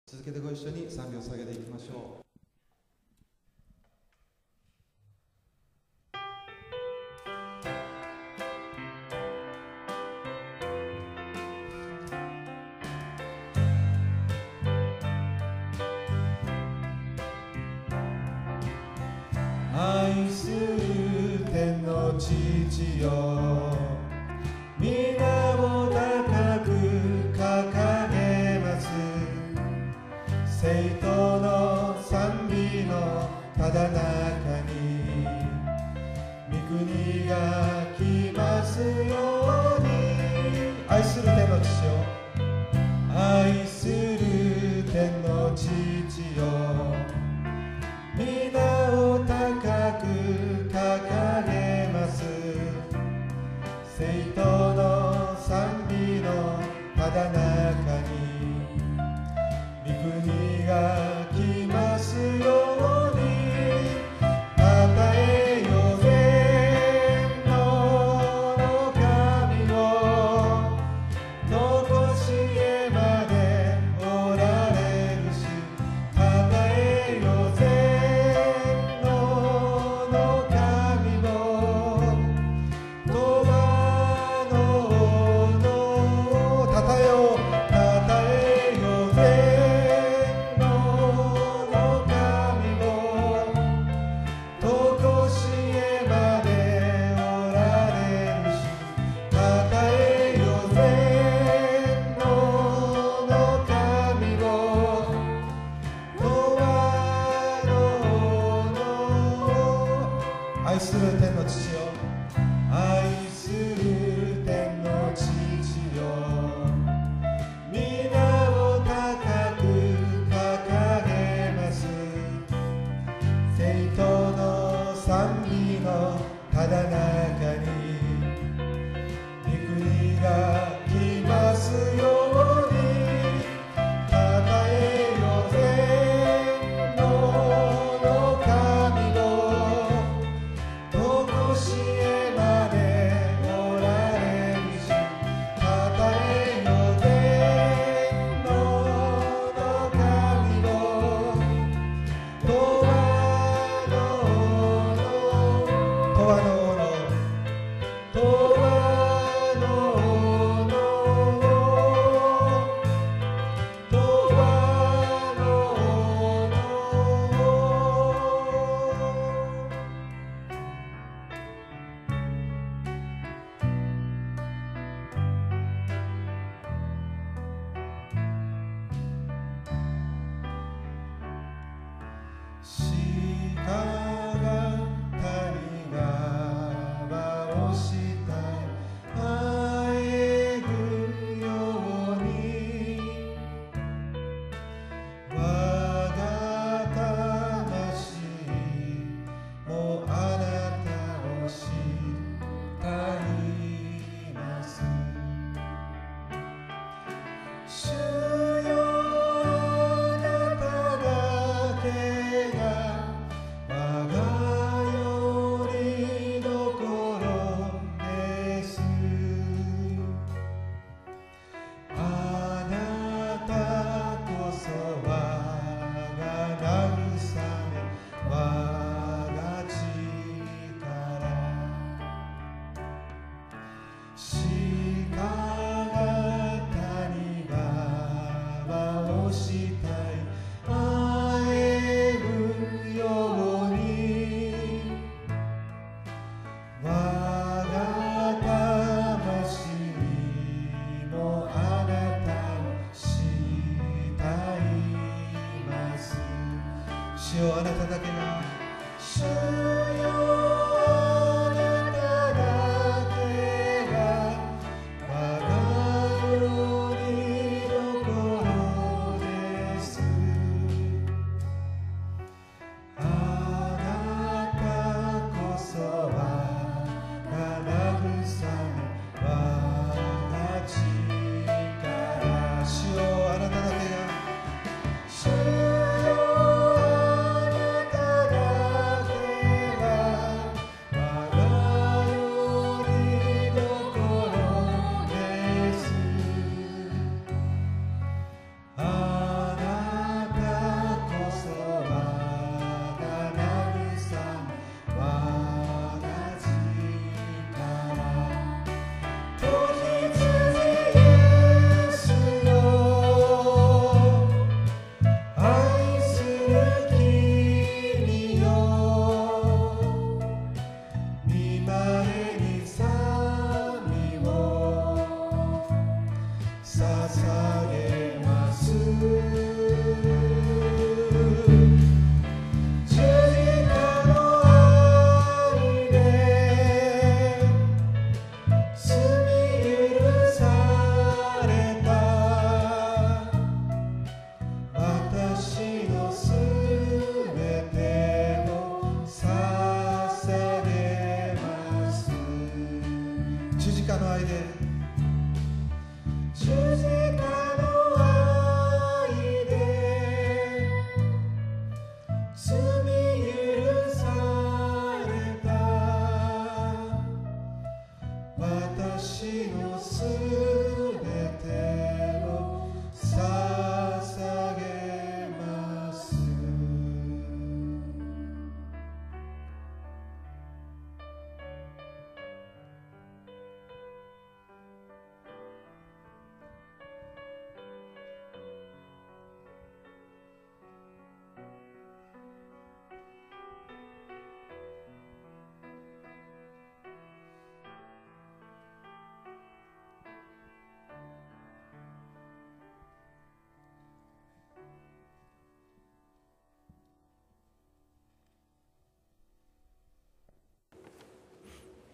続けてご一緒に賛美を捧げていきましょう。愛する天の父よ、皆を高く掲げます。聖徒の賛美のただ中に御国が来ますように。愛する天の父よ、愛する天の父よ、皆を高く掲げます。聖徒の賛美のただ中に御国が来ますように。たたえよ全能の神を、残しえまでおられるし。たたえよ全能の神を、永遠のたたえよう。たたえよ全能の神を、常しえまでおられるし。たたえよ全能の神を、永遠の愛する天の父よ、愛する天の父よ、皆を高く掲げます。聖徒の賛美のただ中に御国が来ますように。たたえよ全能の神を、常しえまでおられるし。たたえよ全能の神を、永遠の永遠の鹿が谷川をしたあえぐように、我が魂もあなたを慕います。主よ、あなただけが我がよりどころです。あなたこそ我が慰め、我が力。鹿が谷川をしたいあえぐように、我が魂もあなたを慕います。主よ、あなただけが、主よ、あなただけが我がよりどころです。あなたこそ我が慰め、我が力。主よ、あなただけが、主よ